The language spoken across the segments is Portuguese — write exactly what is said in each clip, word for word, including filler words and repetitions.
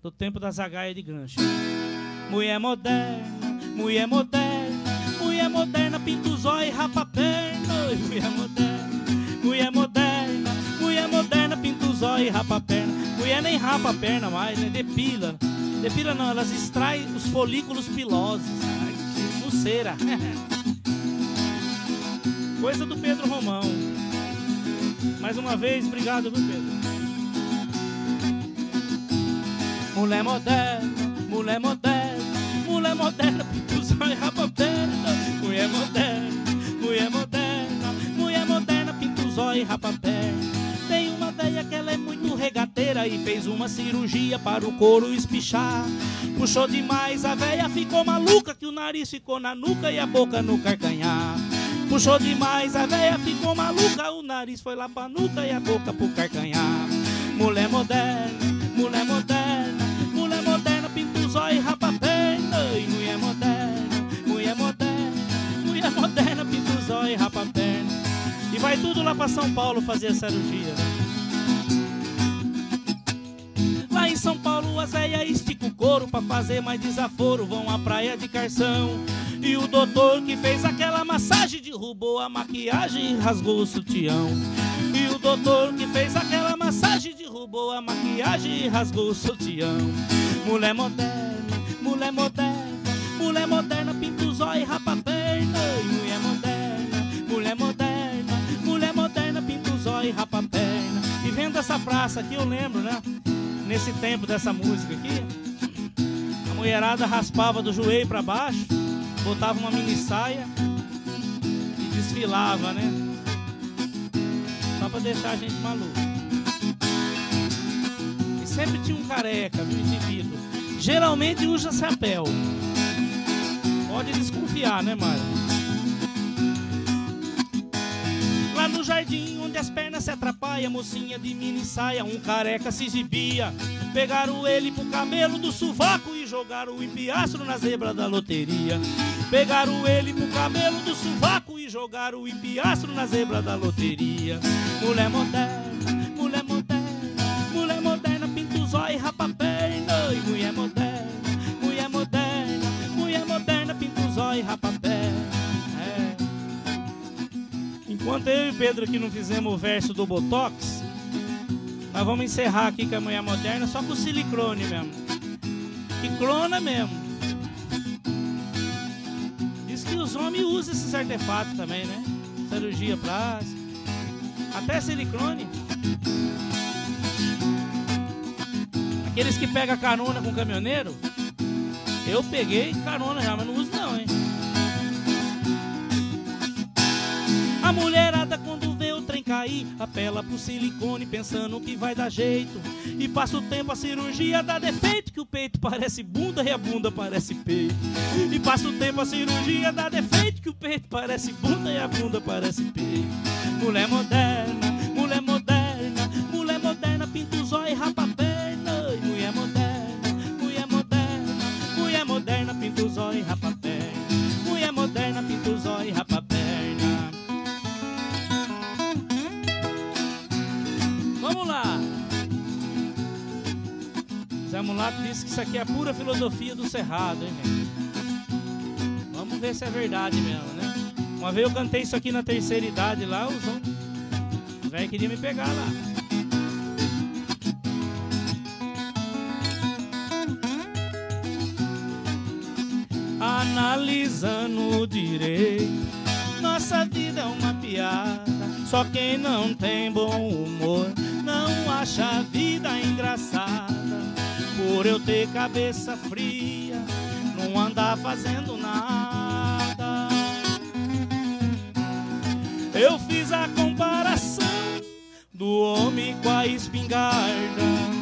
do tempo das agaias de gancho. Mulher moderna, mulher moderna, mulher moderna, pinta os olhos e rapa a perna. Mulher moderna, mulher moderna, mulher moderna, pinta os olhos e rapa a perna. Mulher nem rapa a perna mais, né? Depila. Depila não, elas extraem os folículos pilosos. Ai, que pulseira. Coisa do Pedro Romão. Mais uma vez, obrigado, viu, Pedro? Mulher moderna, mulher moderna, mulher moderna, pinta os olhos e rapa a perna. Mulher moderna, mulher moderna, mulher moderna, pinta os olhos e rapa a perna. Tem uma velha que ela é muito regateira e fez uma cirurgia para o couro espichar. Puxou demais, a velha ficou maluca, que o nariz ficou na nuca e a boca no carcanhar. Puxou demais, a velha ficou maluca, o nariz foi lá pra nuca e a boca pro carcanhar. Mulher moderna, mulher moderna, mulher moderna, pinta os olhos e rapa a perna. E mulher moderna, mulher moderna, mulher moderna, pinta os olhos e rapa a perna. E vai tudo lá pra São Paulo fazer a cirurgia. Lá em São Paulo as velhas esticam o couro pra fazer mais desaforo, vão à praia de Carção. E o doutor que fez aquela massagem derrubou a maquiagem e rasgou o sutião. E o doutor que fez aquela massagem derrubou a maquiagem e rasgou o sutião. Mulher moderna, mulher moderna, mulher moderna, pinta os olhos e rapa a perna. E mulher moderna, mulher moderna, mulher moderna, pinta os olhos e rapa a perna. E vendo essa praça aqui eu lembro, né? Nesse tempo dessa música aqui, a mulherada raspava do joelho pra baixo, botava uma mini saia e desfilava, né? Só pra deixar a gente maluco. E sempre tinha um careca, viu, indivíduo. Geralmente usa chapéu. Pode desconfiar, né, Mário? Lá no jardim, onde as pernas se atrapalham, mocinha de mini saia, um careca se exibia. Pegaram ele pro cabelo do sovaco e jogaram o empiastro na zebra da loteria. Pegaram ele pro cabelo do sovaco e jogaram o empiastro na zebra da loteria. Mulher moderna, mulher moderna, mulher moderna, pinta os olhos e rapa a perna. E mulher moderna, mulher moderna, mulher moderna, pinta os olhos e rapa a perna. É. Enquanto eu e Pedro aqui não fizemos o verso do Botox, nós vamos encerrar aqui com a mulher moderna só com silicone mesmo. Que clona mesmo. Diz que os homens usam esses artefatos também, né? Cirurgia plástica, até silicone. Aqueles que pegam carona com caminhoneiro, eu peguei carona já, mas não uso não, hein? A mulherada quando vê o trem cair, apela pro silicone pensando que vai dar jeito. E passa o tempo, a cirurgia dá defeito, que o peito parece bunda e a bunda parece peito. E passa o tempo, a cirurgia dá defeito, que o peito parece bunda e a bunda parece peito. Mulher moderna, mulher moderna, mulher moderna, pinta os olhos e rapa a perna. E mulher moderna, mulher moderna, mulher moderna, pinta os olhos e rapa a perna. Mulher moderna, pinta os olhos e rapa a perna. Vamos lá. Zé Mulato disse que isso aqui é a pura filosofia do Cerrado, hein, velho? Vamos ver se é verdade mesmo, né? Uma vez eu cantei isso aqui na terceira idade lá, os homens, o velho queria me pegar lá. Analisando direito, nossa vida é uma piada. Só quem não tem bom humor não acha a vida engraçada. Por eu ter cabeça fria, não andar fazendo nada. Eu fiz a comparação do homem com a espingarda.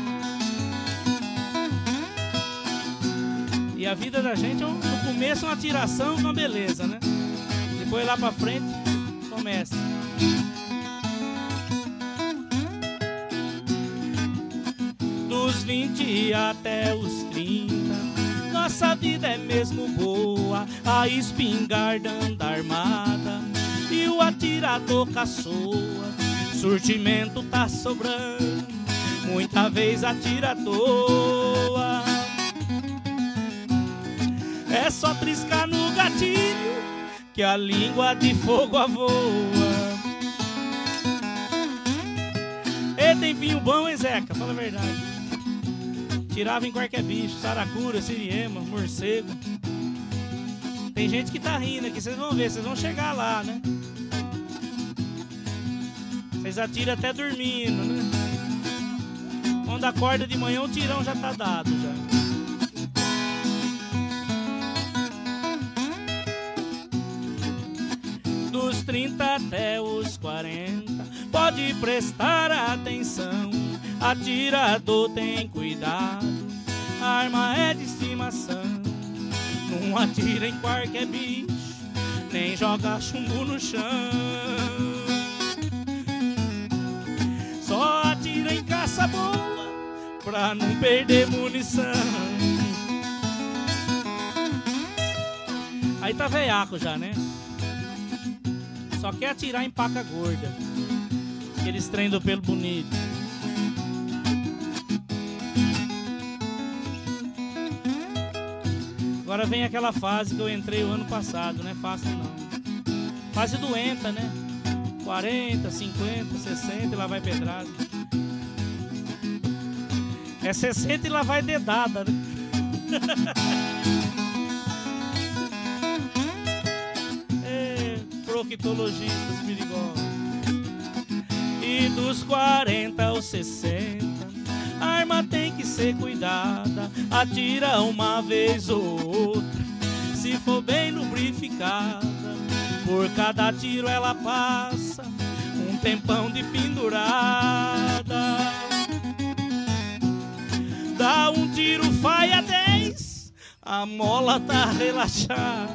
E a vida da gente, no começo, é uma tiração com uma beleza, né? Depois lá pra frente, começa. Dos vinte até os trinta, nossa vida é mesmo boa. A espingarda anda armada e o atirador caçoa. Surtimento tá sobrando, muita vez atira à toa. só triscar no gatilho que a língua de fogo avoa. E tempinho bom, hein, Zeca? Fala a verdade. Tirava em qualquer bicho, saracura, siriema, morcego. Tem gente que tá rindo aqui, vocês vão ver, vocês vão chegar lá, né? Vocês atiram até dormindo, né? Quando acorda de manhã o tirão já tá dado já. Dos trinta até os quarenta, pode prestar atenção. Atirador tem cuidado, a arma é de estimação. Não atira em qualquer bicho, nem joga chumbo no chão. Só atira em caça boa, pra não perder munição. Aí tá veiaco já, né? Só quer atirar em paca gorda, aqueles trem do pelo bonito. Agora vem aquela fase que eu entrei o ano passado, não é fácil não. Fase doenta, né? quarenta, cinquenta, sessenta e lá vai pedrada. É sessenta e lá vai dedada, né? É, proctologistas perigosos. E dos quarenta aos sessenta, a arma tem que ser cuidada. Atira uma vez ou outra, se for bem lubrificada. Por cada tiro ela passa um tempão de pendurada. Dá um tiro, faia dez, a mola tá relaxada.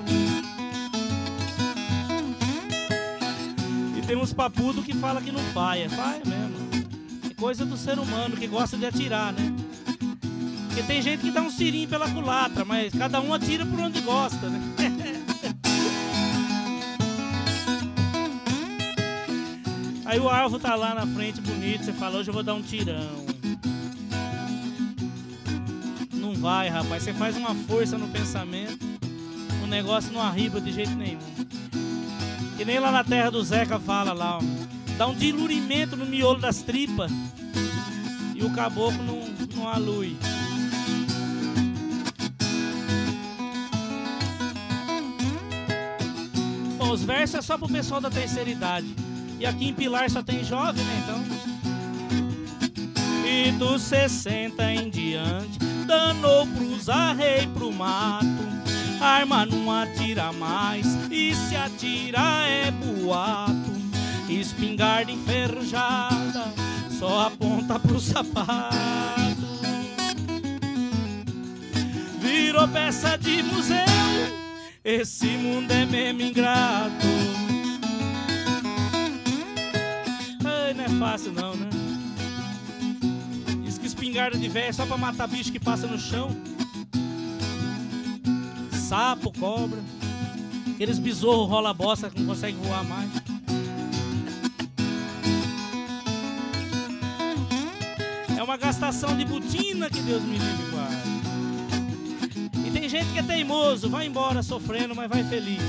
E tem uns papudos que fala que não faia. Faia mesmo. É coisa do ser humano que gosta de atirar, né? Porque tem gente que dá um tirinho pela culatra, mas cada um atira por onde gosta, né? Aí o alvo tá lá na frente bonito, você fala, hoje eu vou dar um tirão. Não vai, rapaz, você faz uma força no pensamento, o negócio não arriba de jeito nenhum. Que nem lá na terra do Zeca fala lá, ó, dá um dilurimento no miolo das tripas e o caboclo não, não alui. Bom, os versos é só pro pessoal da terceira idade. E aqui em Pilar só tem jovem, né, então? E dos sessenta em diante, danou pros arreios, pro mato. Arma não atira mais, e se atira é boato. Espingarda enferrujada, só aponta pro sapato. Virou peça de museu, esse mundo é mesmo ingrato. Não é fácil não, né? Diz que espingarda de véia é só pra matar bicho que passa no chão. Sapo, cobra, aqueles besouros rola bosta que não consegue voar mais. É uma gastação de botina que Deus me livre e guarde. E tem gente que é teimoso, vai embora sofrendo, mas vai feliz.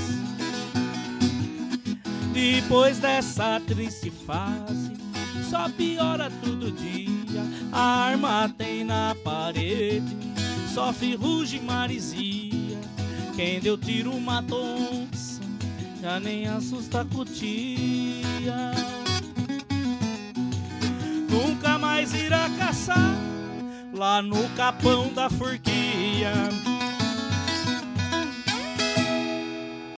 Depois dessa triste fase, só piora todo dia. A arma tem na parede, sofre ruge e maresia. Quem deu tiro matou onça, já nem assusta a cutia. Nunca mais irá caçar lá no capão da Forquilha.